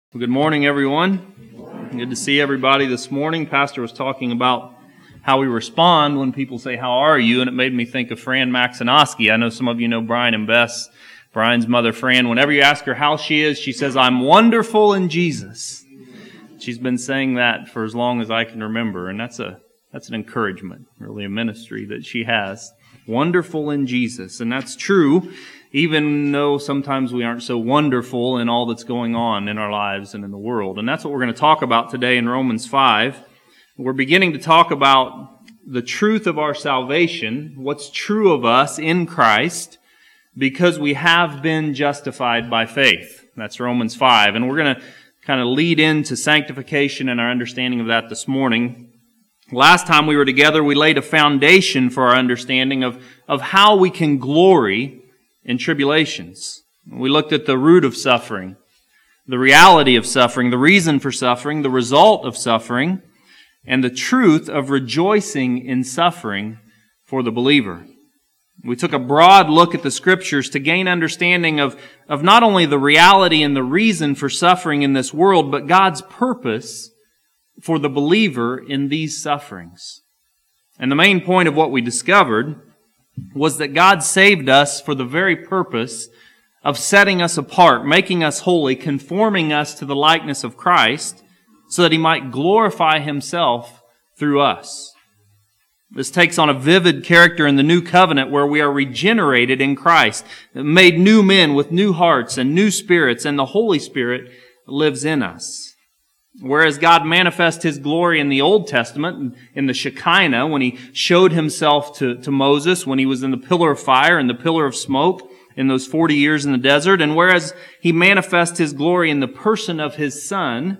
Well, good morning, everyone. Good to see everybody this morning. Pastor was talking about how we respond when people say, "How are you?" And it made me think of Fran Maxinoski. I know some of you know Brian and Bess. Brian's mother, Fran. Whenever you ask her how she is, she says, "I'm wonderful in Jesus." She's been saying that for as long as I can remember, and that's an encouragement, really a ministry that she has. Wonderful in Jesus, and that's true. Even though sometimes we aren't so wonderful in all that's going on in our lives and in the world. And that's what we're going to talk about today in Romans 5. We're beginning to talk about the truth of our salvation, what's true of us in Christ, because we have been justified by faith. That's Romans 5. And we're going to kind of lead into sanctification and our understanding of that this morning. Last time we were together, we laid a foundation for our understanding of how we can glory in tribulations. We looked at the root of suffering, the reality of suffering, the reason for suffering, the result of suffering, and the truth of rejoicing in suffering for the believer. We took a broad look at the Scriptures to gain understanding of not only the reality and the reason for suffering in this world, but God's purpose for the believer in these sufferings. And the main point of what we discovered was that God saved us for the very purpose of setting us apart, making us holy, conforming us to the likeness of Christ, so that He might glorify Himself through us. This takes on a vivid character in the New Covenant where we are regenerated in Christ, made new men with new hearts and new spirits, and the Holy Spirit lives in us. Whereas God manifested His glory in the Old Testament, in the Shekinah, when He showed Himself to Moses, when He was in the pillar of fire and the pillar of smoke in those 40 years in the desert, and whereas He manifested His glory in the person of His Son,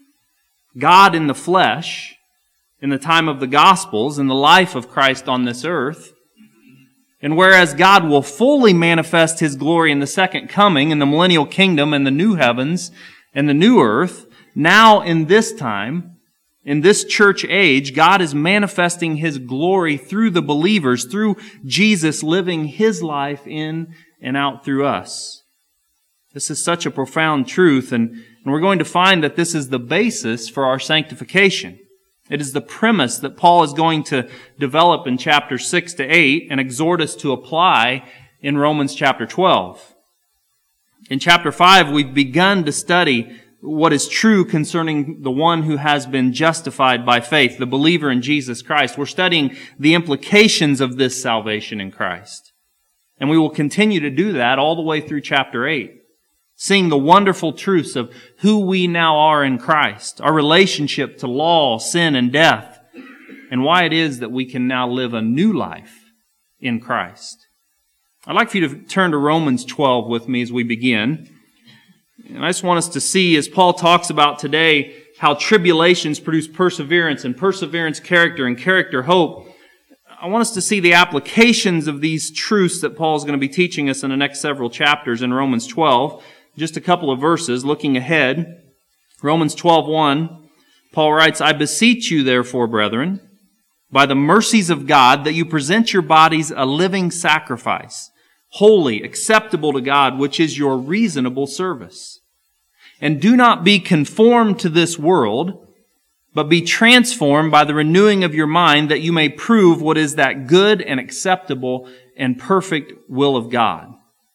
God in the flesh, in the time of the Gospels, in the life of Christ on this earth, and whereas God will fully manifest His glory in the second coming, in the millennial kingdom and the new heavens and the new earth, now in this time, in this church age, God is manifesting His glory through the believers, through Jesus living His life in and out through us. This is such a profound truth, and we're going to find that this is the basis for our sanctification. It is the premise that Paul is going to develop in chapters 6 to 8 and exhort us to apply in Romans chapter 12. In chapter 5, we've begun to study what is true concerning the one who has been justified by faith, the believer in Jesus Christ. We're studying the implications of this salvation in Christ. And we will continue to do that all the way through chapter 8, seeing the wonderful truths of who we now are in Christ, our relationship to law, sin, and death, and why it is that we can now live a new life in Christ. I'd like for you to turn to Romans 12 with me as we begin. And I just want us to see, as Paul talks about today, how tribulations produce perseverance, and perseverance character, and character hope. I want us to see the applications of these truths that Paul is going to be teaching us in the next several chapters in Romans 12. Just a couple of verses, looking ahead. Romans 12:1, Paul writes, "I beseech you, therefore, brethren, by the mercies of God, that you present your bodies a living sacrifice, holy, acceptable to God, which is your reasonable service. And do not be conformed to this world, but be transformed by the renewing of your mind, that you may prove what is that good and acceptable and perfect will of God."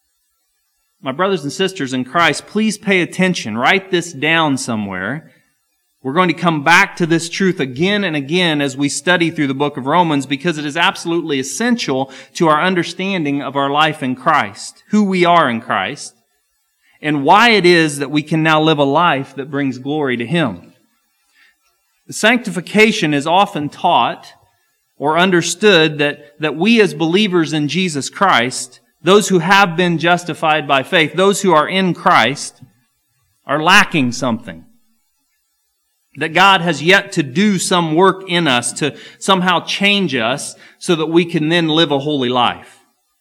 My brothers and sisters in Christ, please pay attention. Write this down somewhere. We're going to come back to this truth again and again as we study through the book of Romans, because it is absolutely essential to our understanding of our life in Christ, who we are in Christ, and why it is that we can now live a life that brings glory to Him. Sanctification is often taught or understood that we as believers in Jesus Christ, those who have been justified by faith, those who are in Christ, are lacking something. That God has yet to do some work in us to somehow change us so that we can then live a holy life.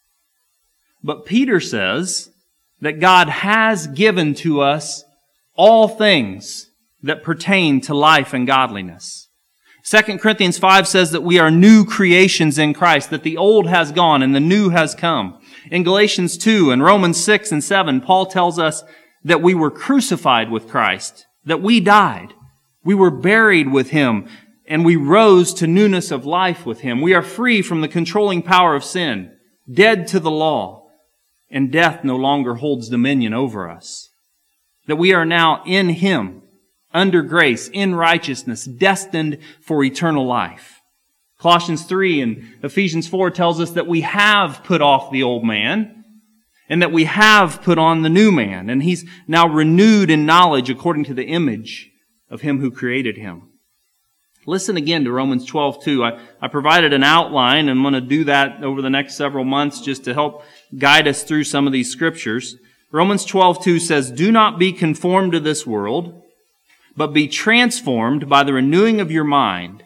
But Peter says that God has given to us all things that pertain to life and godliness. 2 Corinthians 5 says that we are new creations in Christ, that the old has gone and the new has come. In Galatians 2 and Romans 6 and 7, Paul tells us that we were crucified with Christ, that we died. We were buried with Him, and we rose to newness of life with Him. We are free from the controlling power of sin, dead to the law, and death no longer holds dominion over us. That we are now in Him, under grace, in righteousness, destined for eternal life. Colossians 3 and Ephesians 4 tells us that we have put off the old man, and that we have put on the new man, and he's now renewed in knowledge according to the image of Him who created him. Listen again to Romans 12:2. I provided an outline, and I'm going to do that over the next several months just to help guide us through some of these scriptures. Romans 12:2 says, "Do not be conformed to this world, but be transformed by the renewing of your mind."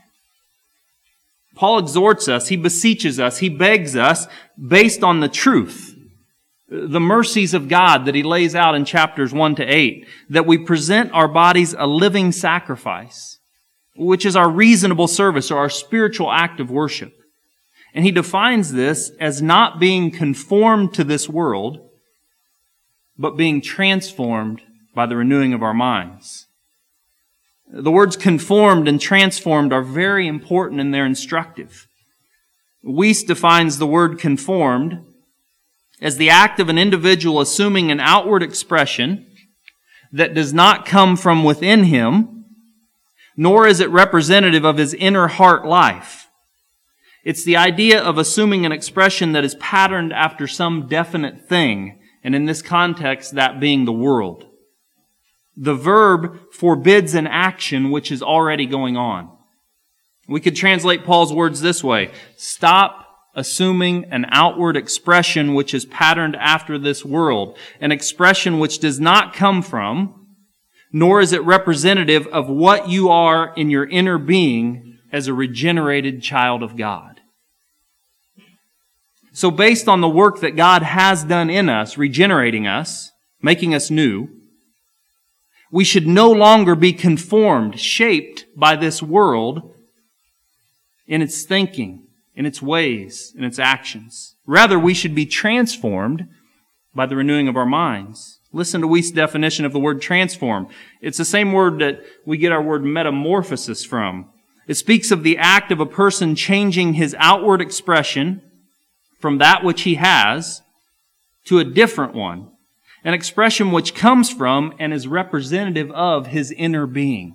Paul exhorts us, he beseeches us, he begs us based on the truth, the mercies of God that he lays out in chapters 1 to 8, that we present our bodies a living sacrifice, which is our reasonable service or our spiritual act of worship. And he defines this as not being conformed to this world, but being transformed by the renewing of our minds. The words conformed and transformed are very important and they're instructive. Weiss defines the word conformed as the act of an individual assuming an outward expression that does not come from within him, nor is it representative of his inner heart life. It's the idea of assuming an expression that is patterned after some definite thing, and in this context, that being the world. The verb forbids an action which is already going on. We could translate Paul's words this way: stop assuming an outward expression which is patterned after this world, an expression which does not come from, nor is it representative of what you are in your inner being as a regenerated child of God. So based on the work that God has done in us, regenerating us, making us new, we should no longer be conformed, shaped by this world in its thinking, in its ways, in its actions. Rather, we should be transformed by the renewing of our minds. Listen to Weiss' definition of the word transform. It's the same word that we get our word metamorphosis from. It speaks of the act of a person changing his outward expression from that which he has to a different one, an expression which comes from and is representative of his inner being.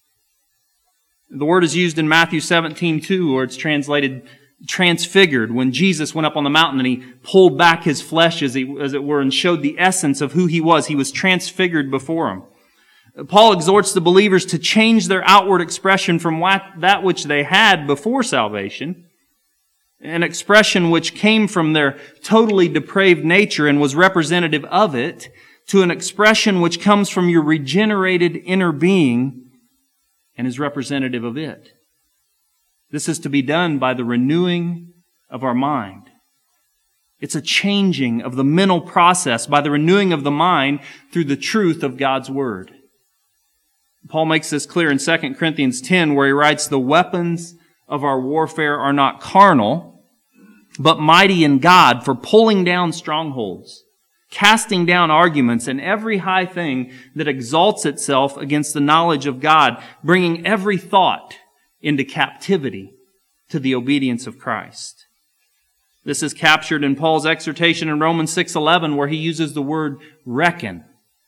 The word is used in Matthew 17:2, where it's translated transfigured, when Jesus went up on the mountain and He pulled back His flesh, as it were, and showed the essence of who He was. He was transfigured before him. Paul exhorts the believers to change their outward expression from that which they had before salvation, an expression which came from their totally depraved nature and was representative of it, to an expression which comes from your regenerated inner being and is representative of it. This is to be done by the renewing of our mind. It's a changing of the mental process by the renewing of the mind through the truth of God's Word. Paul makes this clear in 2 Corinthians 10, where he writes, "The weapons of our warfare are not carnal, but mighty in God for pulling down strongholds, casting down arguments and every high thing that exalts itself against the knowledge of God, bringing every thought into captivity to the obedience of Christ." This is captured in Paul's exhortation in Romans 6:11, where he uses the word reckon.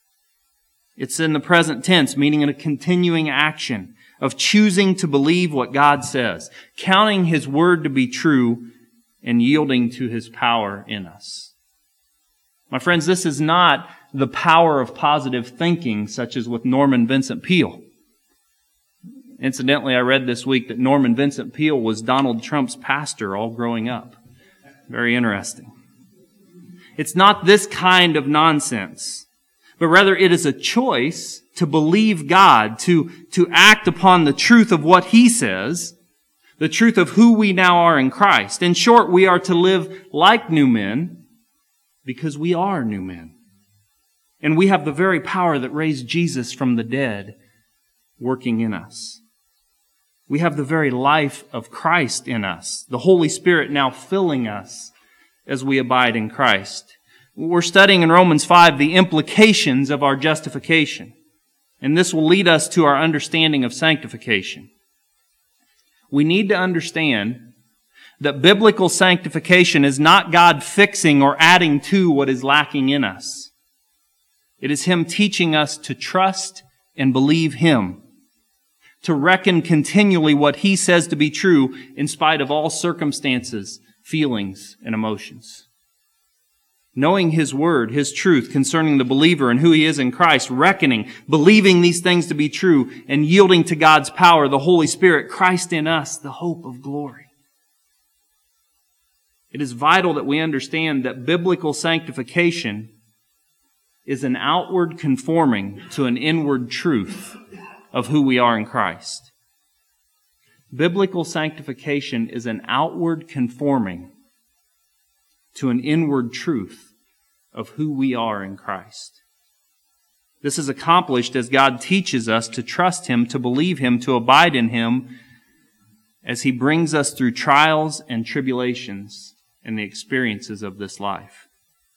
It's in the present tense, meaning in a continuing action of choosing to believe what God says, counting His Word to be true, and yielding to His power in us. My friends, this is not the power of positive thinking, such as with Norman Vincent Peale. Incidentally, I read this week that Norman Vincent Peale was Donald Trump's pastor all growing up. Very interesting. It's not this kind of nonsense, but rather it is a choice to believe God, to act upon the truth of what He says, the truth of who we now are in Christ. In short, we are to live like new men because we are new men. And we have the very power that raised Jesus from the dead working in us. We have the very life of Christ in us, the Holy Spirit now filling us as we abide in Christ. We're studying in Romans 5 the implications of our justification. And this will lead us to our understanding of sanctification. We need to understand that biblical sanctification is not God fixing or adding to what is lacking in us. It is Him teaching us to trust and believe Him, to reckon continually what He says to be true in spite of all circumstances, feelings, and emotions. Knowing His Word, His truth concerning the believer and who he is in Christ, reckoning, believing these things to be true, and yielding to God's power, the Holy Spirit, Christ in us, the hope of glory. It is vital that we understand that biblical sanctification is an outward conforming to an inward truth of who we are in Christ. Biblical sanctification is an outward conforming to an inward truth of who we are in Christ. This is accomplished as God teaches us to trust Him, to believe Him, to abide in Him as He brings us through trials and tribulations and the experiences of this life.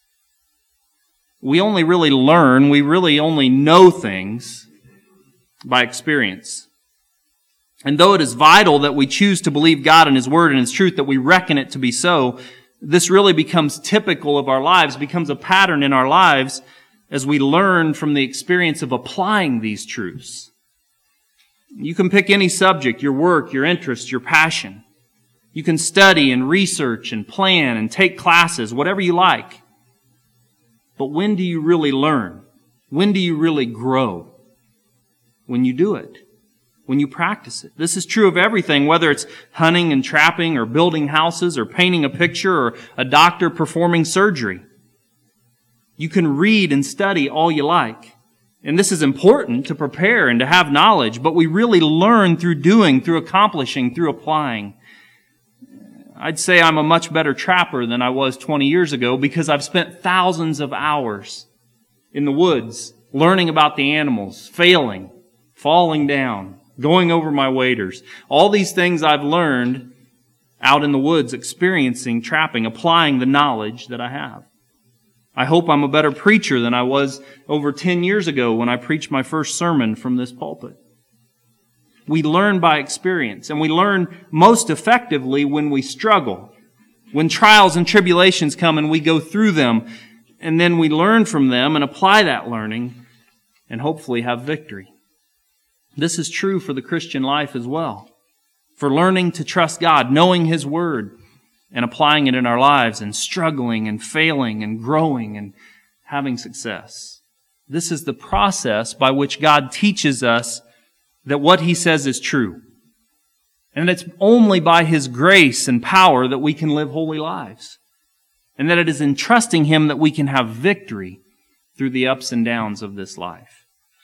We only really learn, we really only know things by experience. And though it is vital that we choose to believe God and His Word and His truth, that we reckon it to be so, this really becomes typical of our lives, becomes a pattern in our lives as we learn from the experience of applying these truths. You can pick any subject, your work, your interest, your passion. You can study and research and plan and take classes, whatever you like. But when do you really learn? When do you really grow? When you do it. When you practice it. This is true of everything, whether it's hunting and trapping or building houses or painting a picture or a doctor performing surgery. You can read and study all you like. And this is important to prepare and to have knowledge, but we really learn through doing, through accomplishing, through applying. I'd say I'm a much better trapper than I was 20 years ago because I've spent thousands of hours in the woods learning about the animals, failing, falling down, going over my waders. All these things I've learned out in the woods, experiencing, trapping, applying the knowledge that I have. I hope I'm a better preacher than I was over 10 years ago when I preached my first sermon from this pulpit. We learn by experience, and we learn most effectively when we struggle, when trials and tribulations come and we go through them, and then we learn from them and apply that learning and hopefully have victory. This is true for the Christian life as well. For learning to trust God, knowing His Word, and applying it in our lives, and struggling and failing and growing and having success. This is the process by which God teaches us that what He says is true. And it's only by His grace and power that we can live holy lives. And that it is in trusting Him that we can have victory through the ups and downs of this life.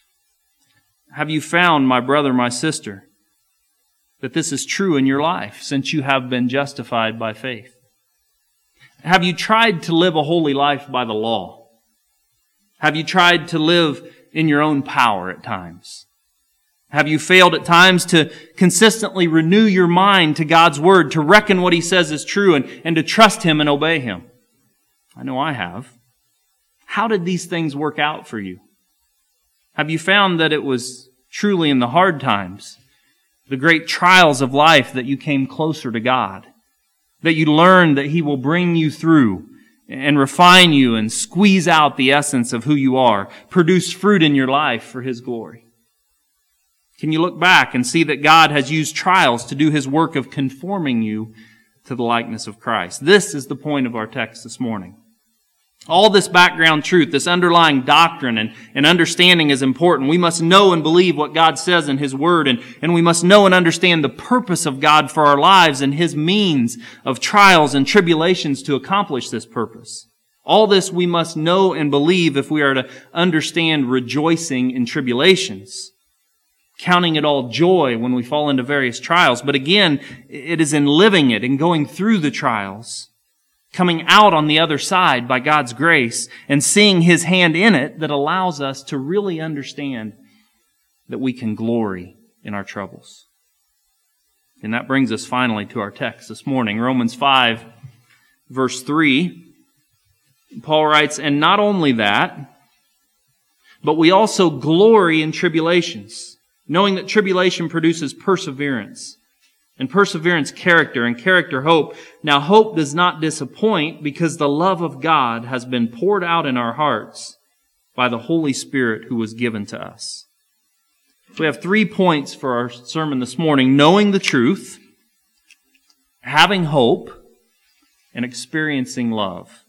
Have you found, my brother, my sister, that this is true in your life since you have been justified by faith? Have you tried to live a holy life by the law? Have you tried to live in your own power at times? Have you failed at times to consistently renew your mind to God's Word, to reckon what He says is true and to trust Him and obey Him? I know I have. How did these things work out for you? Have you found that it was truly in the hard times, the great trials of life, that you came closer to God? That you learned that He will bring you through and refine you and squeeze out the essence of who you are, produce fruit in your life for His glory? Can you look back and see that God has used trials to do His work of conforming you to the likeness of Christ? This is the point of our text this morning. All this background truth, this underlying doctrine and understanding is important. We must know and believe what God says in His Word, and we must know and understand the purpose of God for our lives and His means of trials and tribulations to accomplish this purpose. All this we must know and believe if we are to understand rejoicing in tribulations, counting it all joy when we fall into various trials. But again, it is in living it and going through the trials, coming out on the other side by God's grace and seeing His hand in it, that allows us to really understand that we can glory in our troubles. And that brings us finally to our text this morning, Romans 5, verse 3. Paul writes, and not only that, but we also glory in tribulations, knowing that tribulation produces perseverance, and perseverance character, and character hope. Now hope does not disappoint, because the love of God has been poured out in our hearts by the Holy Spirit who was given to us. We have 3 points for our sermon this morning: knowing the truth, having hope, and experiencing love.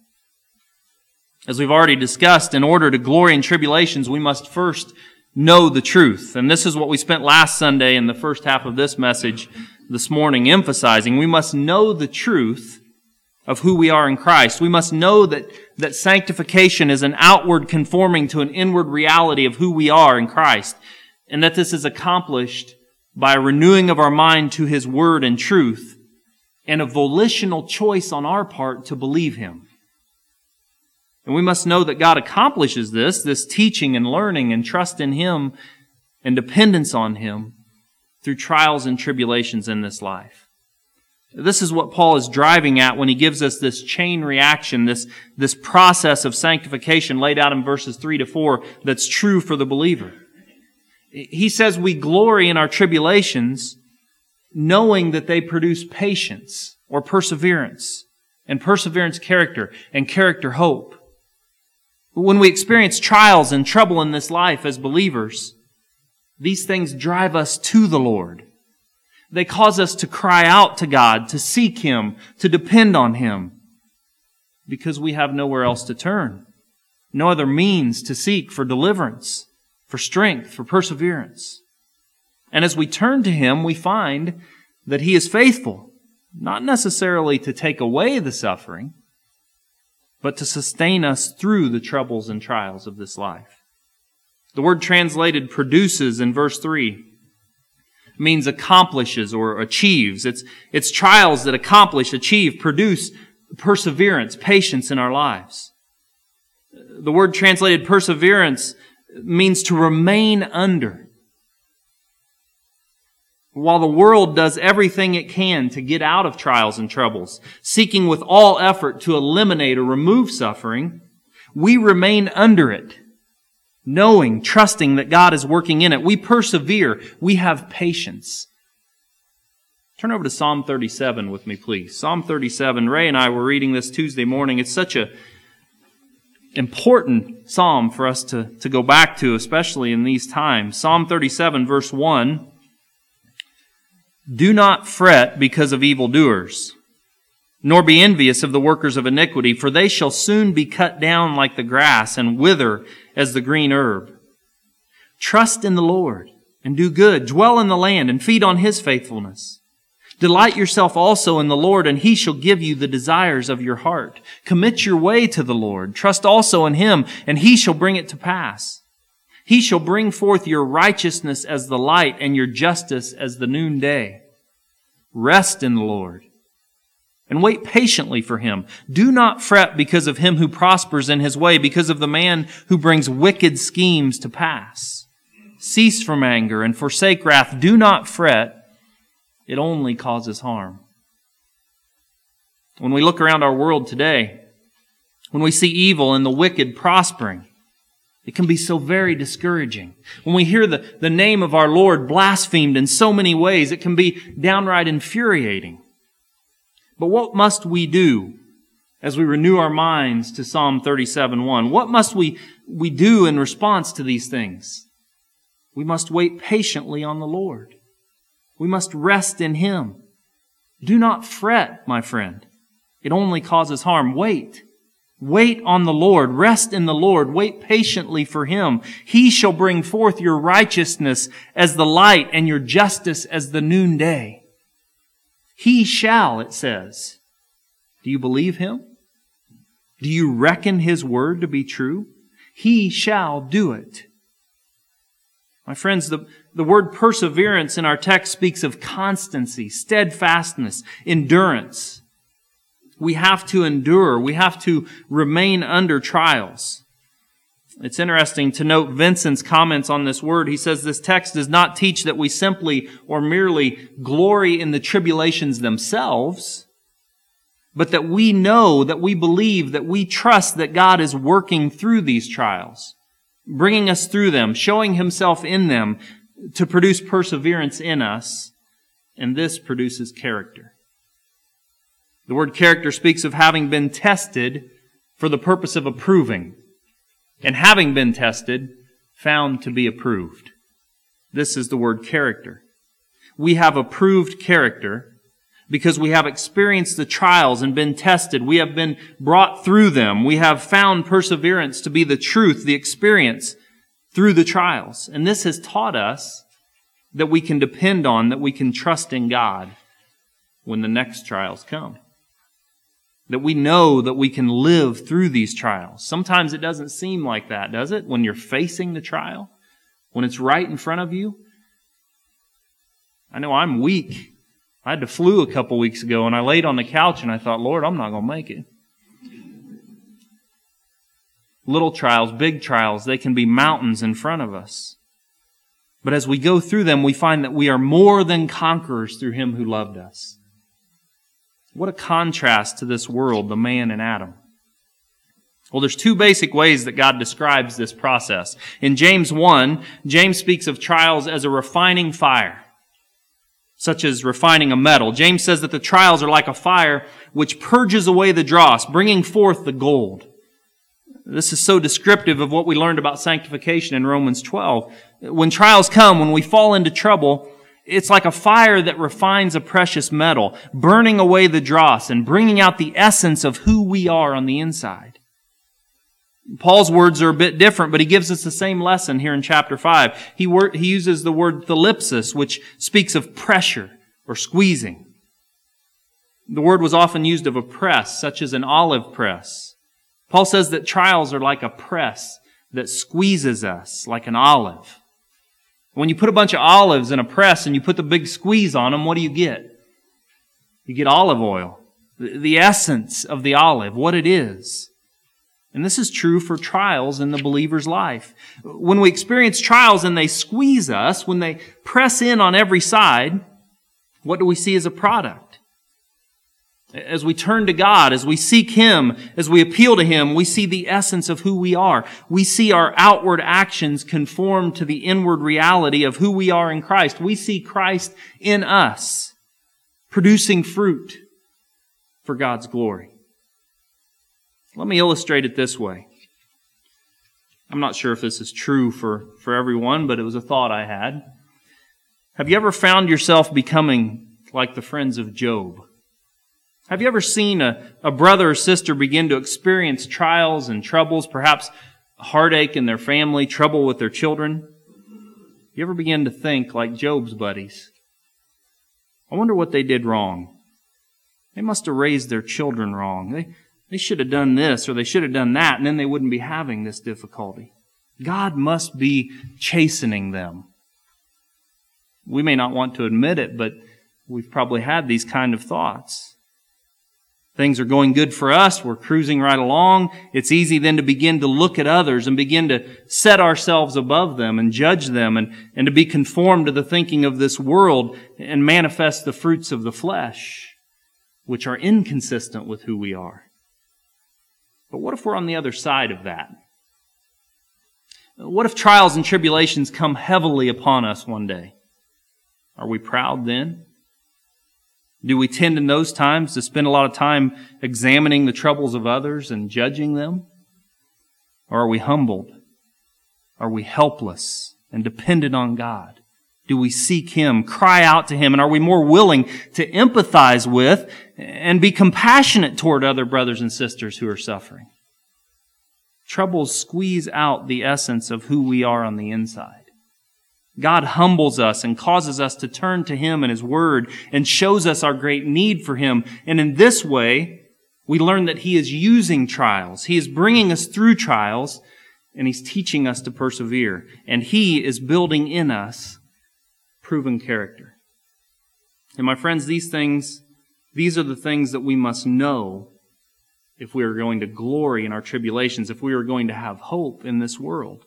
As we've already discussed, in order to glory in tribulations, we must first know the truth. And this is what we spent last Sunday in the first half of this message this morning emphasizing. We must know the truth of who we are in Christ. We must know that sanctification is an outward conforming to an inward reality of who we are in Christ, and that this is accomplished by a renewing of our mind to His Word and truth, and a volitional choice on our part to believe Him. And we must know that God accomplishes this teaching and learning and trust in Him and dependence on Him through trials and tribulations in this life. This is what Paul is driving at when he gives us this chain reaction, this process of sanctification laid out in verses 3 to 4 that's true for the believer. He says we glory in our tribulations knowing that they produce patience or perseverance, and perseverance character, and character hope. When we experience trials and trouble in this life as believers, these things drive us to the Lord. They cause us to cry out to God, to seek Him, to depend on Him, because we have nowhere else to turn, no other means to seek for deliverance, for strength, for perseverance. And as we turn to Him, we find that He is faithful, not necessarily to take away the suffering, but to sustain us through the troubles and trials of this life. The word translated produces in verse 3 means accomplishes or achieves. It's trials that accomplish, achieve, produce perseverance, patience in our lives. The word translated perseverance means to remain under. While the world does everything it can to get out of trials and troubles, seeking with all effort to eliminate or remove suffering, we remain under it, knowing, trusting that God is working in it. We persevere. We have patience. Turn over to Psalm 37 with me, please. Psalm 37. Ray and I were reading this Tuesday morning. It's such an important psalm for us to go back to, especially in these times. Psalm 37, verse 1. Do not fret because of evildoers, nor be envious of the workers of iniquity, for they shall soon be cut down like the grass and wither as the green herb. Trust in the Lord and do good. Dwell in the land and feed on His faithfulness. Delight yourself also in the Lord, and He shall give you the desires of your heart. Commit your way to the Lord. Trust also in Him, and He shall bring it to pass. He shall bring forth your righteousness as the light and your justice as the noonday. Rest in the Lord and wait patiently for Him. Do not fret because of him who prospers in his way, because of the man who brings wicked schemes to pass. Cease from anger and forsake wrath. Do not fret. It only causes harm. When we look around our world today, when we see evil and the wicked prospering, it can be so very discouraging. When we hear the name of our Lord blasphemed in so many ways, it can be downright infuriating. But what must we do as we renew our minds to Psalm 37:1? What must we do in response to these things? We must wait patiently on the Lord. We must rest in Him. Do not fret, my friend. It only causes harm. Wait. Wait on the Lord. Rest in the Lord. Wait patiently for Him. He shall bring forth your righteousness as the light and your justice as the noonday. He shall, it says. Do you believe Him? Do you reckon His word to be true? He shall do it. My friends, the word perseverance in our text speaks of constancy, steadfastness, endurance. We have to endure. We have to remain under trials. It's interesting to note Vincent's comments on this word. He says this text does not teach that we simply or merely glory in the tribulations themselves, but that we know, that we believe, that we trust that God is working through these trials, bringing us through them, showing Himself in them to produce perseverance in us, and this produces character. The word character speaks of having been tested for the purpose of approving, and having been tested, found to be approved. This is the word character. We have approved character because we have experienced the trials and been tested. We have been brought through them. We have found perseverance to be the truth, the experience through the trials. And this has taught us that we can depend on, that we can trust in God when the next trials come. That we know that we can live through these trials. Sometimes it doesn't seem like that, does it? When you're facing the trial, when it's right in front of you. I know I'm weak. I had the flu a couple weeks ago, and I laid on the couch and I thought, Lord, I'm not going to make it. Little trials, big trials, they can be mountains in front of us. But as we go through them, we find that we are more than conquerors through Him who loved us. What a contrast to this world, the man in Adam. Well, there's two basic ways that God describes this process. In James 1, James speaks of trials as a refining fire, such as refining a metal. James says that the trials are like a fire which purges away the dross, bringing forth the gold. This is so descriptive of what we learned about sanctification in Romans 12. When trials come, when we fall into trouble, it's like a fire that refines a precious metal, burning away the dross and bringing out the essence of who we are on the inside. Paul's words are a bit different, but he gives us the same lesson here in chapter 5. He uses the word thalipsis, which speaks of pressure or squeezing. The word was often used of a press, such as an olive press. Paul says that trials are like a press that squeezes us like an olive. When you put a bunch of olives in a press and you put the big squeeze on them, what do you get? You get olive oil, the essence of the olive, what it is. And this is true for trials in the believer's life. When we experience trials and they squeeze us, when they press in on every side, what do we see as a product? As we turn to God, as we seek Him, as we appeal to Him, we see the essence of who we are. We see our outward actions conform to the inward reality of who we are in Christ. We see Christ in us, producing fruit for God's glory. Let me illustrate it this way. I'm not sure if this is true for everyone, but it was a thought I had. Have you ever found yourself becoming like the friends of Job? Have you ever seen a brother or sister begin to experience trials and troubles, perhaps heartache in their family, trouble with their children? You ever begin to think like Job's buddies? I wonder what they did wrong. They must have raised their children wrong. They should have done this or they should have done that, and then they wouldn't be having this difficulty. God must be chastening them. We may not want to admit it, but we've probably had these kind of thoughts. Things are going good for us. We're cruising right along. It's easy then to begin to look at others and begin to set ourselves above them and judge them and to be conformed to the thinking of this world and manifest the fruits of the flesh, which are inconsistent with who we are. But what if we're on the other side of that? What if trials and tribulations come heavily upon us one day? Are we proud then? Do we tend in those times to spend a lot of time examining the troubles of others and judging them? Or are we humbled? Are we helpless and dependent on God? Do we seek Him, cry out to Him, and are we more willing to empathize with and be compassionate toward other brothers and sisters who are suffering? Troubles squeeze out the essence of who we are on the inside. God humbles us and causes us to turn to Him and His Word and shows us our great need for Him. And in this way, we learn that He is using trials. He is bringing us through trials, and He's teaching us to persevere. And He is building in us proven character. And my friends, these are the things that we must know if we are going to glory in our tribulations, if we are going to have hope in this world.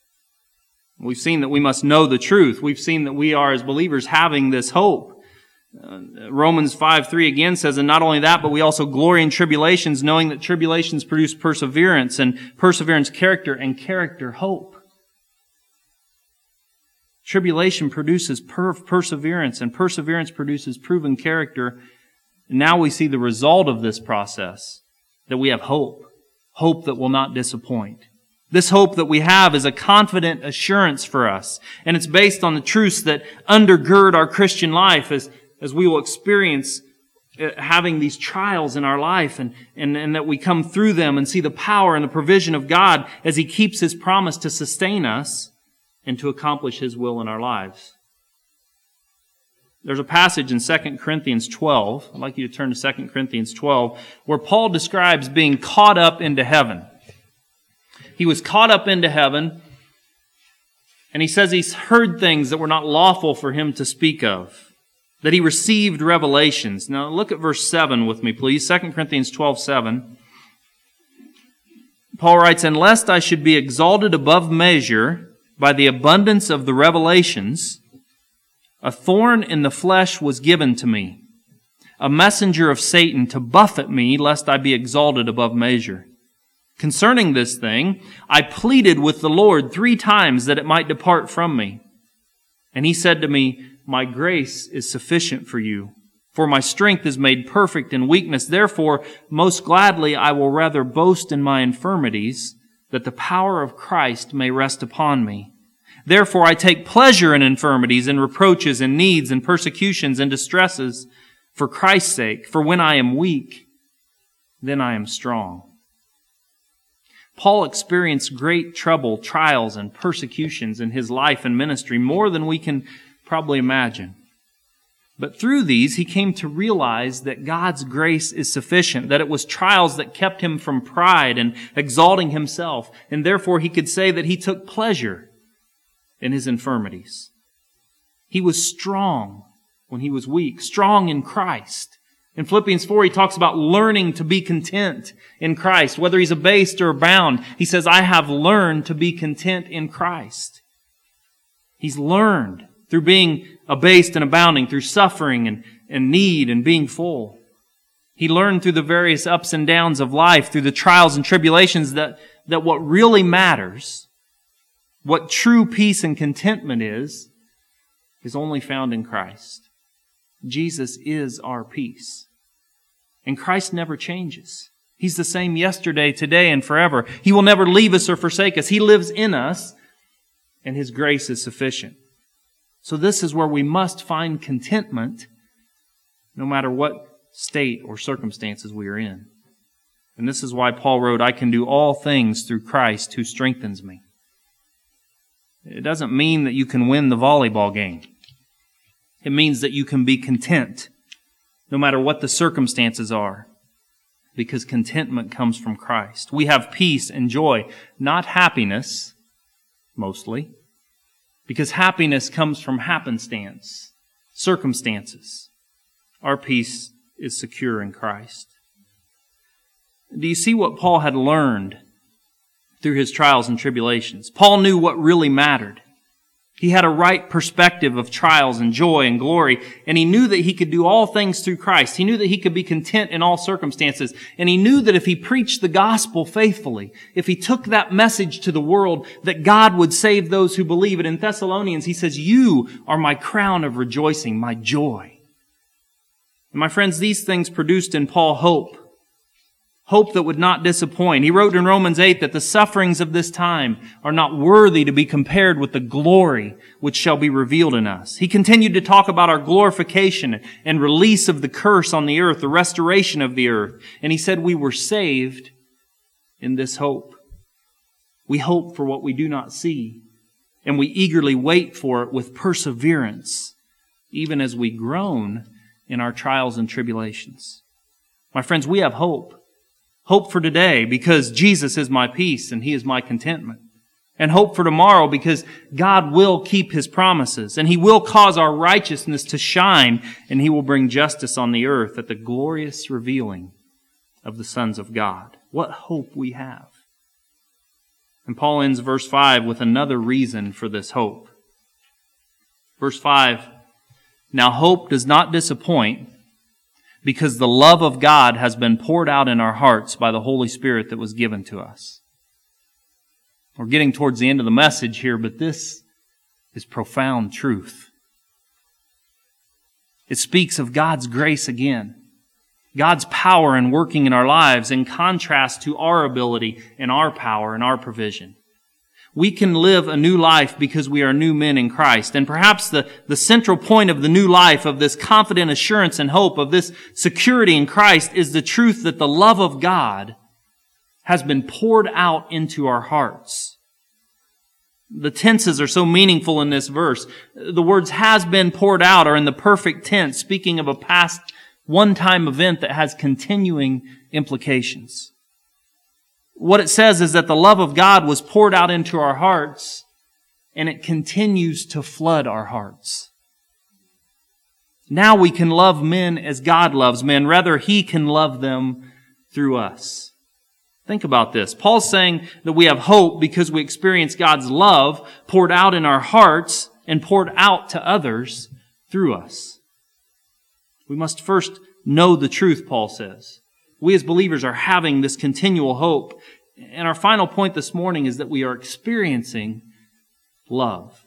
We've seen that we must know the truth. We've seen that we are, as believers, having this hope. Romans 5:3 again says, and not only that, but we also glory in tribulations, knowing that tribulations produce perseverance, and perseverance character, and character hope. Tribulation produces perseverance, and perseverance produces proven character. And now we see the result of this process, that we have hope. Hope that will not disappoint. This hope that we have is a confident assurance for us. And it's based on the truths that undergird our Christian life as we will experience having these trials in our life and that we come through them and see the power and the provision of God as He keeps His promise to sustain us and to accomplish His will in our lives. There's a passage in 2 Corinthians 12, I'd like you to turn to 2 Corinthians 12, where Paul describes being caught up into heaven. He was caught up into heaven, and he says he's heard things that were not lawful for him to speak of, that he received revelations. Now look at verse 7 with me, please. 2 Corinthians 12:7. Paul writes, and lest I should be exalted above measure by the abundance of the revelations, a thorn in the flesh was given to me, a messenger of Satan to buffet me, lest I be exalted above measure. Concerning this thing, I pleaded with the Lord 3 times that it might depart from me. And He said to me, my grace is sufficient for you, for my strength is made perfect in weakness. Therefore, most gladly I will rather boast in my infirmities, that the power of Christ may rest upon me. Therefore I take pleasure in infirmities and reproaches and needs and persecutions and distresses for Christ's sake. For when I am weak, then I am strong. Paul experienced great trouble, trials, and persecutions in his life and ministry, more than we can probably imagine. But through these, he came to realize that God's grace is sufficient, that it was trials that kept him from pride and exalting himself, and therefore he could say that he took pleasure in his infirmities. He was strong when he was weak, strong in Christ. In Philippians 4, he talks about learning to be content in Christ. Whether he's abased or abound, he says, I have learned to be content in Christ. He's learned through being abased and abounding, through suffering and need and being full. He learned through the various ups and downs of life, through the trials and tribulations, that what really matters, what true peace and contentment is only found in Christ. Jesus is our peace. And Christ never changes. He's the same yesterday, today, and forever. He will never leave us or forsake us. He lives in us, and His grace is sufficient. So this is where we must find contentment, no matter what state or circumstances we are in. And this is why Paul wrote, I can do all things through Christ who strengthens me. It doesn't mean that you can win the volleyball game. It means that you can be content, no matter what the circumstances are, because contentment comes from Christ. We have peace and joy, not happiness, mostly, because happiness comes from happenstance, circumstances. Our peace is secure in Christ. Do you see what Paul had learned through his trials and tribulations? Paul knew what really mattered. He had a right perspective of trials and joy and glory, and he knew that he could do all things through Christ. He knew that he could be content in all circumstances, and he knew that if he preached the gospel faithfully, if he took that message to the world, that God would save those who believe it. In Thessalonians, he says, you are my crown of rejoicing, my joy. And my friends, these things produced in Paul hope. Hope that would not disappoint. He wrote in Romans 8 that the sufferings of this time are not worthy to be compared with the glory which shall be revealed in us. He continued to talk about our glorification and release of the curse on the earth, the restoration of the earth. And he said we were saved in this hope. We hope for what we do not see, and we eagerly wait for it with perseverance, even as we groan in our trials and tribulations. My friends, we have hope. Hope for today because Jesus is my peace and He is my contentment. And hope for tomorrow because God will keep His promises and He will cause our righteousness to shine and He will bring justice on the earth at the glorious revealing of the sons of God. What hope we have. And Paul ends verse 5 with another reason for this hope. Verse 5, Now hope does not disappoint, because the love of God has been poured out in our hearts by the Holy Spirit that was given to us. We're getting towards the end of the message here, but this is profound truth. It speaks of God's grace again. God's power in working in our lives in contrast to our ability and our power and our provision. We can live a new life because we are new men in Christ. And perhaps the central point of the new life, of this confident assurance and hope, of this security in Christ, is the truth that the love of God has been poured out into our hearts. The tenses are so meaningful in this verse. The words has been poured out are in the perfect tense, speaking of a past one-time event that has continuing implications. What it says is that the love of God was poured out into our hearts, and it continues to flood our hearts. Now we can love men as God loves men. Rather, He can love them through us. Think about this. Paul's saying that we have hope because we experience God's love poured out in our hearts and poured out to others through us. We must first know the truth, Paul says. We as believers are having this continual hope. And our final point this morning is that we are experiencing love.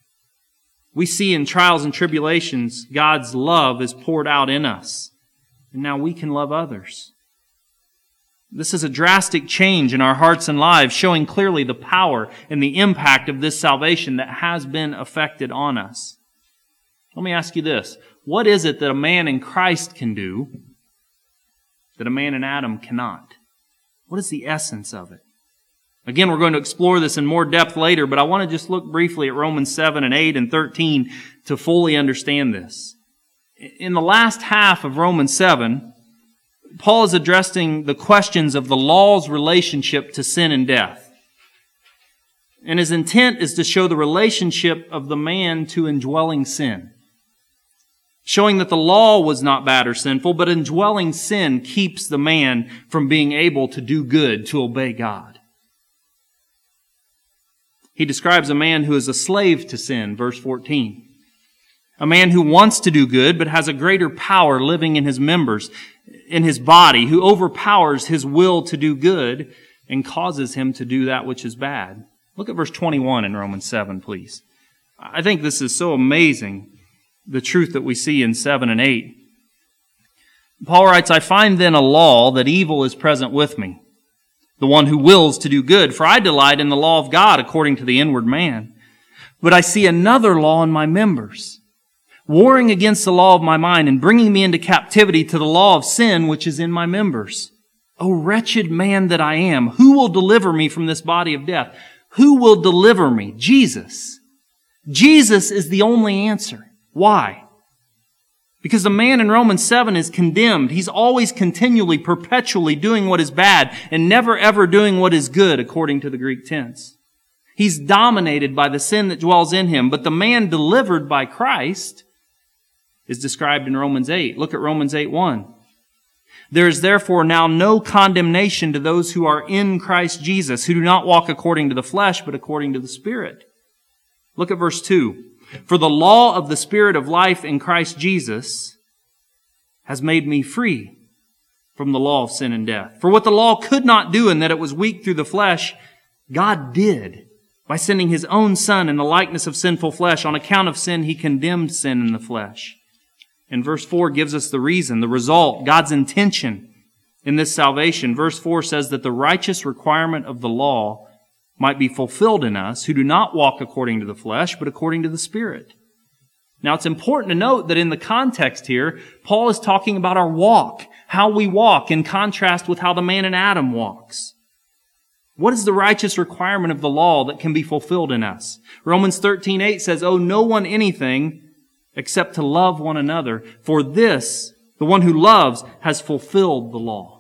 We see in trials and tribulations, God's love is poured out in us. And now we can love others. This is a drastic change in our hearts and lives, showing clearly the power and the impact of this salvation that has been effected on us. Let me ask you this. What is it that a man in Christ can do that a man in Adam cannot? What is the essence of it? Again, we're going to explore this in more depth later, but I want to just look briefly at Romans 7 and 8 and 13 to fully understand this. In the last half of Romans 7, Paul is addressing the questions of the law's relationship to sin and death. And his intent is to show the relationship of the man to indwelling sin. Showing that the law was not bad or sinful, but indwelling sin keeps the man from being able to do good, to obey God. He describes a man who is a slave to sin, verse 14. A man who wants to do good, but has a greater power living in his members, in his body, who overpowers his will to do good and causes him to do that which is bad. Look at verse 21 in Romans 7, please. I think this is so amazing, the truth that we see in 7 and 8. Paul writes, I find then a law that evil is present with me, the one who wills to do good, for I delight in the law of God according to the inward man. But I see another law in my members, warring against the law of my mind and bringing me into captivity to the law of sin which is in my members. O wretched man that I am, who will deliver me from this body of death? Who will deliver me? Jesus. Jesus is the only answer. Why? Because the man in Romans 7 is condemned. He's always continually, perpetually doing what is bad and never ever doing what is good, according to the Greek tense. He's dominated by the sin that dwells in him. But the man delivered by Christ is described in Romans 8. Look at Romans 8:1. There is therefore now no condemnation to those who are in Christ Jesus, who do not walk according to the flesh, but according to the Spirit. Look at verse 2. For the law of the Spirit of life in Christ Jesus has made me free from the law of sin and death. For what the law could not do in that it was weak through the flesh, God did by sending His own Son in the likeness of sinful flesh. On account of sin, He condemned sin in the flesh. And verse 4 gives us the reason, the result, God's intention in this salvation. Verse 4 says that the righteous requirement of the law might be fulfilled in us who do not walk according to the flesh, but according to the Spirit. Now, it's important to note that in the context here, Paul is talking about our walk, how we walk in contrast with how the man in Adam walks. What is the righteous requirement of the law that can be fulfilled in us? Romans 13:8 says, owe no one anything except to love one another. For this, the one who loves has fulfilled the law.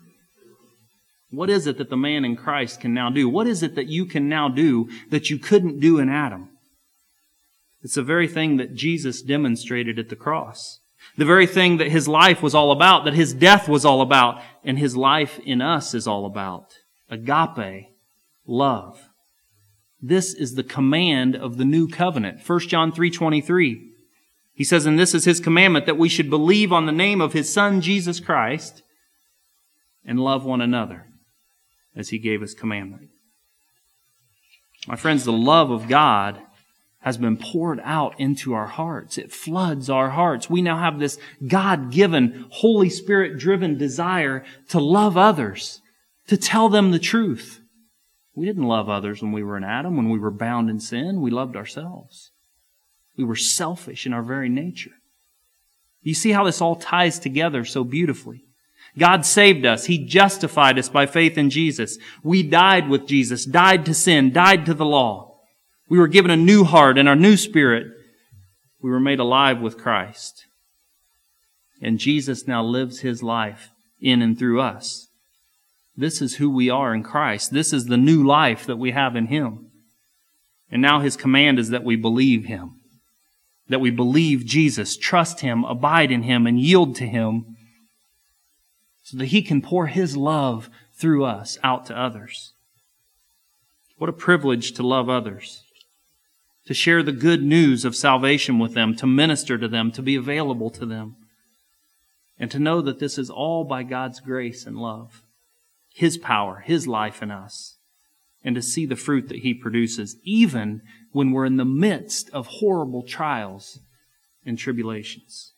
What is it that the man in Christ can now do? What is it that you can now do that you couldn't do in Adam? It's the very thing that Jesus demonstrated at the cross. The very thing that His life was all about, that His death was all about, and His life in us is all about. Agape, love. This is the command of the new covenant. 1 John 3:23. He says, and this is His commandment, that we should believe on the name of His Son, Jesus Christ, and love one another as He gave His commandment. My friends, the love of God has been poured out into our hearts. It floods our hearts. We now have this God-given, Holy Spirit-driven desire to love others, to tell them the truth. We didn't love others when we were in Adam, when we were bound in sin. We loved ourselves. We were selfish in our very nature. You see how this all ties together so beautifully. God saved us. He justified us by faith in Jesus. We died with Jesus, died to sin, died to the law. We were given a new heart and our new spirit. We were made alive with Christ. And Jesus now lives His life in and through us. This is who we are in Christ. This is the new life that we have in Him. And now His command is that we believe Him. That we believe Jesus, trust Him, abide in Him, and yield to Him so that He can pour His love through us out to others. What a privilege to love others, to share the good news of salvation with them, to minister to them, to be available to them, and to know that this is all by God's grace and love, His power, His life in us, and to see the fruit that He produces, even when we're in the midst of horrible trials and tribulations.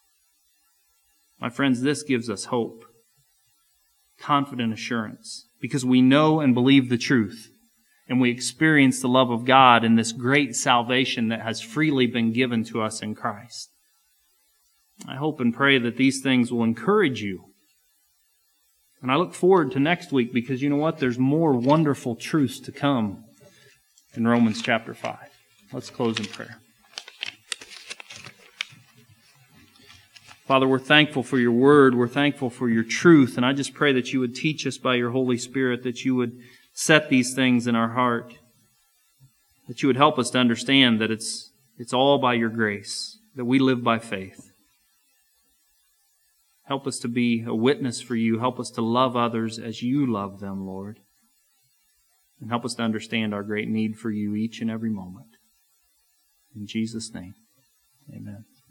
My friends, this gives us hope, confident assurance, because we know and believe the truth, and we experience the love of God in this great salvation that has freely been given to us in Christ. I hope and pray that these things will encourage you. And I look forward to next week because you know what? There's more wonderful truths to come in Romans chapter 5. Let's close in prayer. Father, we're thankful for your word. We're thankful for your truth. And I just pray that you would teach us by your Holy Spirit, that you would set these things in our heart, that you would help us to understand that it's all by your grace, that we live by faith. Help us to be a witness for you. Help us to love others as you love them, Lord. And help us to understand our great need for you each and every moment. In Jesus' name, amen.